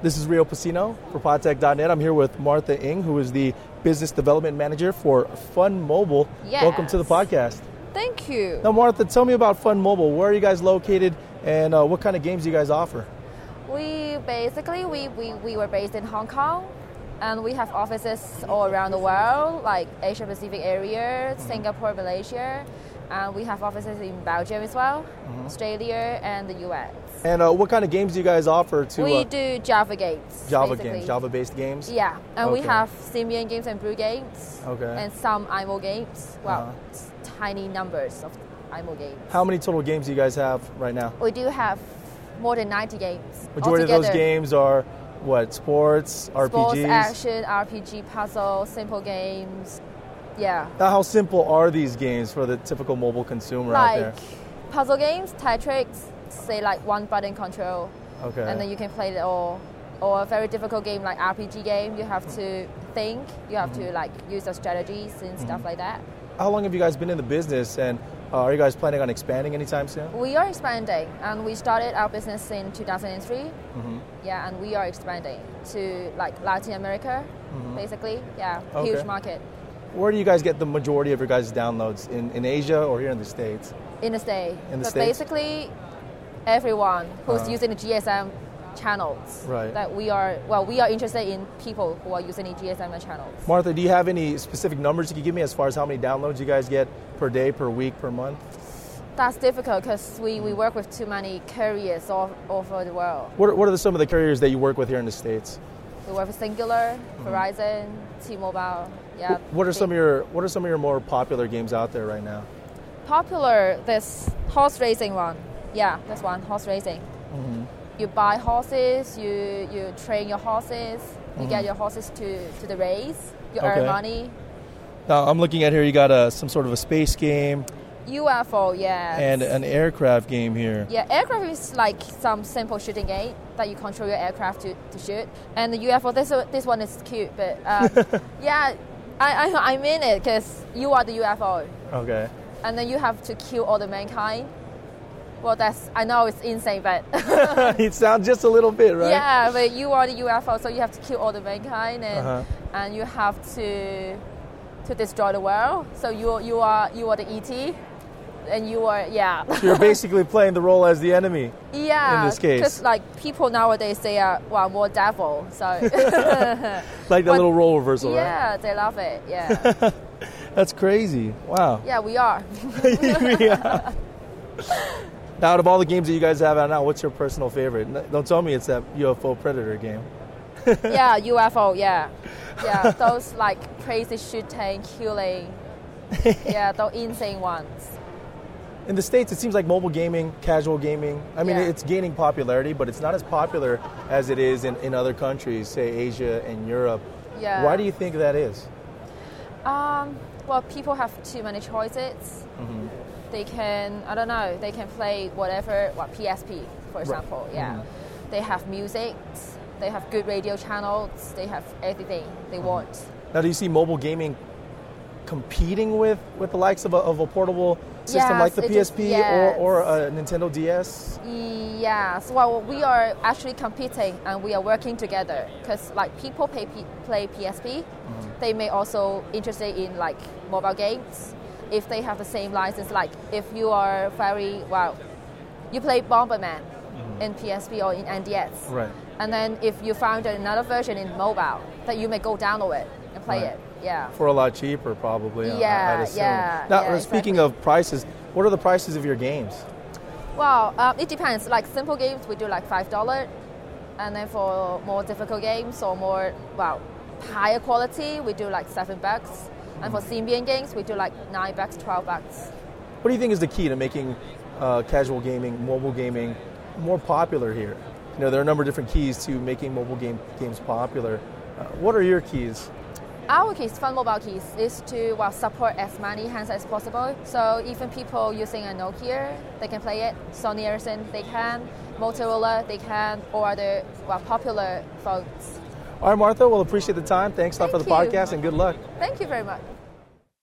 This is Rio Pacino for podtech.net. I'm here with Martha Ng, who is the Business Development Manager for Fun Mobile. Yes. Welcome to the podcast. Thank you. Now, Martha, tell me about Fun Mobile. Where are you guys located, and what kind of games do you guys offer? We were based in Hong Kong, and we have offices all around the world, like Asia Pacific area, Singapore, Malaysia, and we have offices in Belgium as well, Australia, and the US. And what kind of games do you guys offer to? We do Java games. Java-based games? Yeah, and we Okay. have Symbian games and Brew games, Okay. and some IMO games. Well, tiny numbers of IMO games. How many total games do you guys have right now? We do have more than 90 games. Majority of those altogether. games are what? Sports, RPGs? Sports, action, RPG, puzzle, simple games. Yeah. Now, how simple are these games for the typical mobile consumer out there? Like puzzle games, Tetris, say like one button control, Okay. and then you can play it all. Or a very difficult game like RPG game, you have to think, you have to like use the strategies and stuff like that. How long have you guys been in the business, and are you guys planning on expanding anytime soon? We are expanding, and we started our business in 2003. Yeah, and we are expanding to like Latin America, basically. Yeah, Okay. huge market. Where do you guys get the majority of your guys' downloads? In Asia or here in the States? In the States. In the but States? basically, everyone who's using the GSM channels. Right. That we are interested in people who are using the GSM channels. Martha, do you have any specific numbers you can give me as far as how many downloads you guys get per day, per week, per month? That's difficult because we work with too many carriers all over the world. What are some of the carriers that you work with here in the States? We work with Singular, Verizon, T-Mobile. Yeah. What are some of your more popular games out there right now? Popular? This horse racing one. Yeah, that's one, horse racing. You buy horses, you train your horses, you get your horses to the race, you Okay. earn money. Now, I'm looking at here, you got some sort of a space game UFO, yeah. and an aircraft game here. Yeah, aircraft is like some simple shooting game that you control your aircraft to shoot. And the UFO, this one is cute, but yeah, I mean it because you are the UFO. Okay. And then you have to kill all the mankind. Well, I know it's insane, but It sounds just a little bit, right? yeah, but you are the UFO, so you have to kill all the mankind, and you have to destroy the world. So you are the ET, and you are So you're basically playing the role as the enemy. yeah. in this case. Because like people nowadays they are more devil, so Like the little role reversal, right? yeah, they love it. Yeah, That's crazy. Wow. yeah, we are. Yeah. Now, out of all the games that you guys have out now, what's your personal favorite? Don't tell me it's that UFO Predator game. Yeah, UFO. Yeah, those like crazy shooting, killing. Yeah, those insane ones. In the States, it seems like mobile gaming, casual gaming, I mean, Yeah. it's gaining popularity, but it's not as popular as it is in other countries, say Asia and Europe. Yeah. Why do you think that is? Well, people have too many choices. They can, I don't know, they can play whatever, PSP, for example, yeah. They have music, they have good radio channels, they have everything they want. Now, do you see mobile gaming competing with the likes of a portable system Yes, like the it is, PSP yes. or a Nintendo DS? Yes, well, we are actually competing and we are working together because like people play PSP, they may also interested in like mobile games if they have the same license. Like if you are you play Bomberman in PSP or in NDS, Right. and then if you found another version in mobile, that you may go download it and play Right. it. Yeah. For a lot cheaper, probably. Yeah, I'd assume. yeah, Now, yeah, speaking exactly. of prices, what are the prices of your games? Well, it depends. Like simple games, we do like $5, and then for more difficult games or more higher quality, we do like $7. And for Symbian games, we do like $9, $12. What do you think is the key to making casual gaming, mobile gaming, more popular here? You know, there are a number of different keys to making mobile games popular. What are your keys? Our keys, Fun Mobile keys, is to support as many handsets as possible. So even people using a Nokia, they can play it. Sony Ericsson, they can. Motorola, they can. Or other popular phones. All right, Martha, we'll appreciate the time. Thanks a lot for the Thank you. podcast and good luck. Thank you very much.